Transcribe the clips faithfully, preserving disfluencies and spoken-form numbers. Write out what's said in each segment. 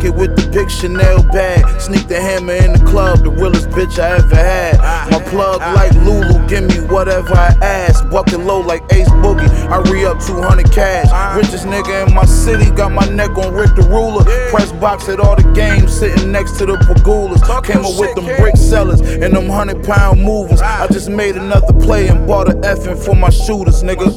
jacket with the big Chanel bag. Sneak the hammer in the club, the realest bitch I ever had. My plug like Lulu, give me whatever I ask. Bucket low like Ace Boogie, I re-up two hundred cash. Richest nigga in my city, got my neck on Rick the Ruler. Press box at all the games, sitting next to the Pagulas. Came up with them brick sellers and them hundred pound movers. I just made another play and bought a effing for my shooters, nigga.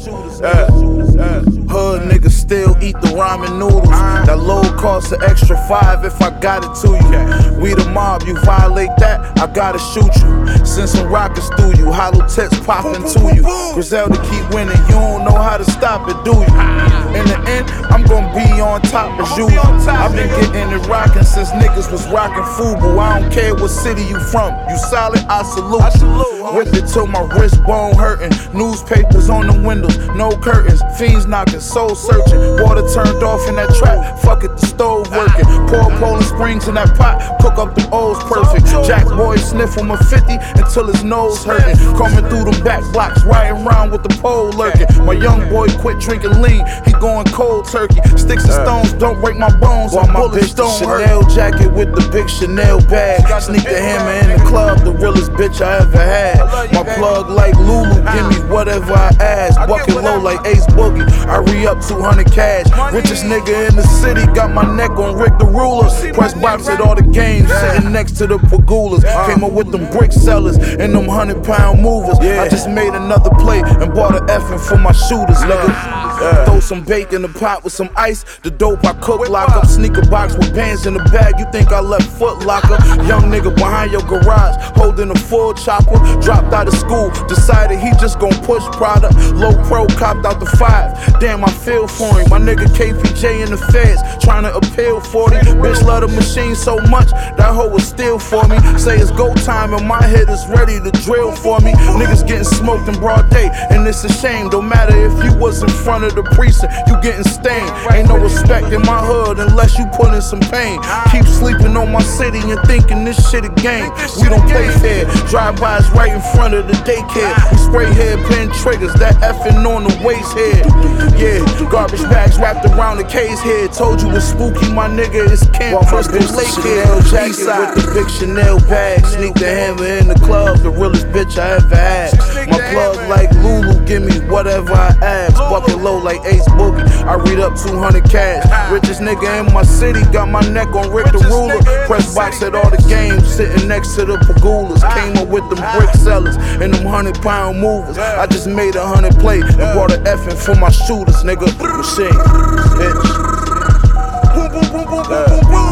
Yeah. Hood niggas still eat the ramen noodles. That load costs an extra five if I got it to you. We the mob, you violate that, I gotta shoot you. Send some rockets through you, hollow tips popping to you. Griselda keep winning, you don't know how to stop it, do you? In the end, I'm gonna be on top as usual. I've been getting it rockin' since niggas was rockin' Fubu. I don't care what city you from, you solid, I salute. I salute. Whip it till my wrist bone hurtin'. Newspapers on the windows, no curtains. Fiends knocking, soul searching. Water turned off in that trap, fuck it, the stove working. Pour Poland Springs in that pot, cook up the O's perfect. Jack boy sniff on my fifty until his nose hurting. Coming through them back blocks, riding around with the pole lurking. My young boy quit drinking lean, he going cold turkey. Sticks and stones don't break my bones, my bullets don't hurt. Chanel jacket with the big Chanel bag. Sneak the hammer in the club, the realest bitch I ever had. My plug like Lulu, give me whatever I ask. Bucket low like Ace Boogie, I re-up two hundred cash. Richest nigga in the city, got my neck on Rick the Ruler. Press box at all the games, sitting next to the Pagulas. Came up with them brick sellers and them hundred pound movers. I just made another play and bought a effing for my shooters, nigga. Yeah. Throw some bacon in the pot with some ice. The dope I cook, lock up. Sneaker box with bands in the bag. You think I left Foot Locker? Young nigga behind your garage, holding a full chopper. Dropped out of school, decided he just gon' push product. Low pro, copped out the five. Damn, I feel for him. My nigga K P J in the feds, trying to appeal forty. Bitch love the machine so much, that hoe was still for me. Say it's go time and my head is ready to drill for me. Niggas getting smoked in broad day, and it's a shame. Don't matter if you was in front of the precinct, you getting stained. Ain't no respect in my hood unless you put in some pain. Keep sleeping on my city and thinking this shit a game. We don't play fair, drive-bys right in front of the daycare. We spray hairpin triggers, that effing on the waist head. Yeah, garbage bags wrapped around the K's head. Told you it's spooky, my nigga, it's Camp Crystal Lake Chanel jacket with the big Chanel bag. Sneak the hammer in the club, the realest bitch I ever had. My plug like Lulu, give me whatever I ask. Bucket low like Ace Boogie, I read up two hundred cash. Richest nigga in my city, got my neck on Rick the Ruler. Press box at all the games, sitting next to the Pagulas. Came up with them brick sellers and them hundred pound movers. I just made a hundred play and bought a effing for my shooters, nigga. Machine, bitch.